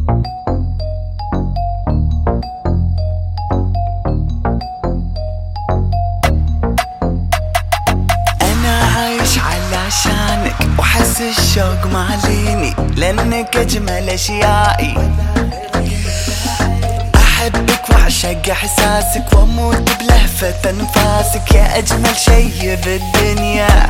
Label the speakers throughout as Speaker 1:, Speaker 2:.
Speaker 1: علشانك وحس الشوق ماليني لانك اجمل اشيائي. احبك واعشق احساسك واموت بلهفة انفاسك يا اجمل شي بالدنيا.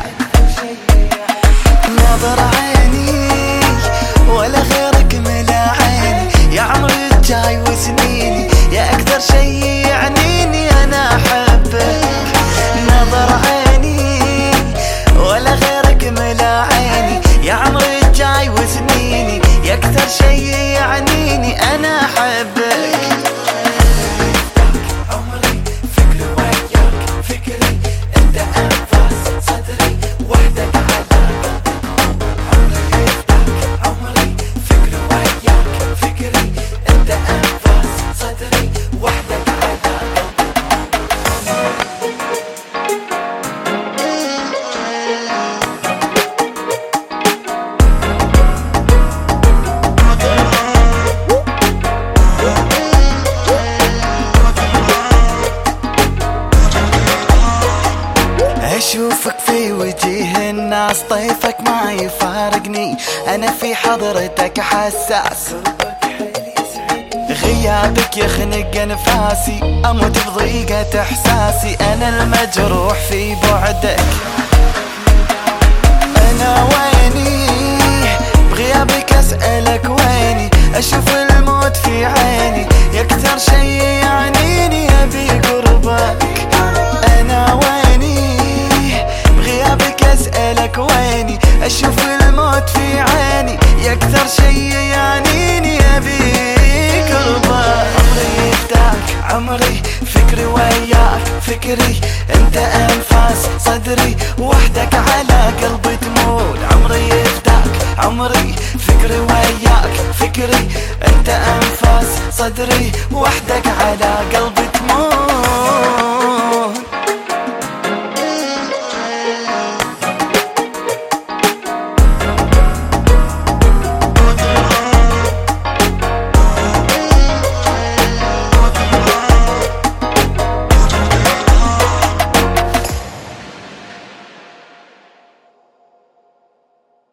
Speaker 1: نظر عيني ولا غيرك ملا عيني يا عمري الجاي وسنيني يا اكثر شي يعنيني انا احبك. نظر عيني ولا غيرك ملا عيني يا عمري الجاي وسنيني يا اكثر شي يعنيني انا احبك. عمري فكري وياك فكري انت انفاس صدري وحدك على عمري يفتك. عمري فكري وياك فكري انت انفاس صدري وحدك على اشوفك في وجيه الناس طيفك ما يفارقني انا في حضرتك حساس. غيابك يخنق انفاسي اموت بضيقة احساسي انا المجروح في بعدك. انا ويني بغيابك اسألك ويني اشوف الموت في عيني يا اكثر شي يعنيني ابي قربك. انا ويني بغيابك اسألك ويني اشوف الموت في عيني يا اكثر شي يعنيني ابي قربك. عمري يفتك عمري فكري وياك فكري انت انفاس صدري وحدك على قلبي تموت. عمري يفتك عمري فكري وياك فكري انت انفاس صدري وحدك على قلبي